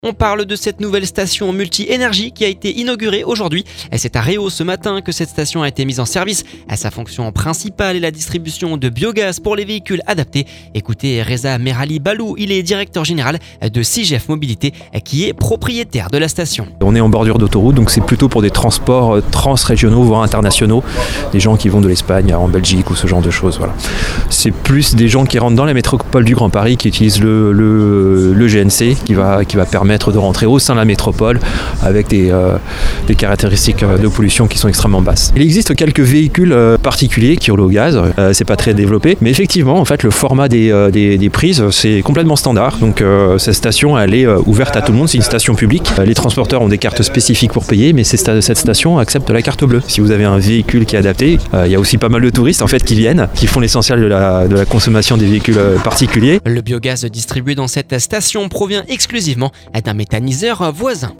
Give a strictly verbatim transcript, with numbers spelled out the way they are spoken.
On parle de cette nouvelle station multi-énergie qui a été inaugurée aujourd'hui. Et c'est à Réau ce matin que cette station a été mise en service. Sa fonction principale est la distribution de biogaz pour les véhicules adaptés. Écoutez Reza Merali Balou, il est directeur général de C G F Mobilité qui est propriétaire de la station. On est en bordure d'autoroute, donc c'est plutôt pour des transports transrégionaux voire internationaux, des gens qui vont de l'Espagne en Belgique ou ce genre de choses. Voilà. C'est plus des gens qui rentrent dans la métropole du Grand Paris qui utilisent le, le, le G N C qui va, qui va permettre de rentrer au sein de la métropole avec des, euh, des caractéristiques de pollution qui sont extrêmement basses. Il existe quelques véhicules euh, particuliers qui roulent au gaz, euh, c'est pas très développé, mais effectivement en fait le format des, euh, des, des prises c'est complètement standard, donc euh, cette station elle est euh, ouverte à tout le monde, c'est une station publique, euh, les transporteurs ont des cartes spécifiques pour payer, mais cette station accepte la carte bleue. Si vous avez un véhicule qui est adapté, euh, il y a aussi pas mal de touristes en fait qui viennent, qui font l'essentiel de la, de la consommation des véhicules euh, particuliers. Le biogaz distribué dans cette station provient exclusivement d'un méthaniseur voisin.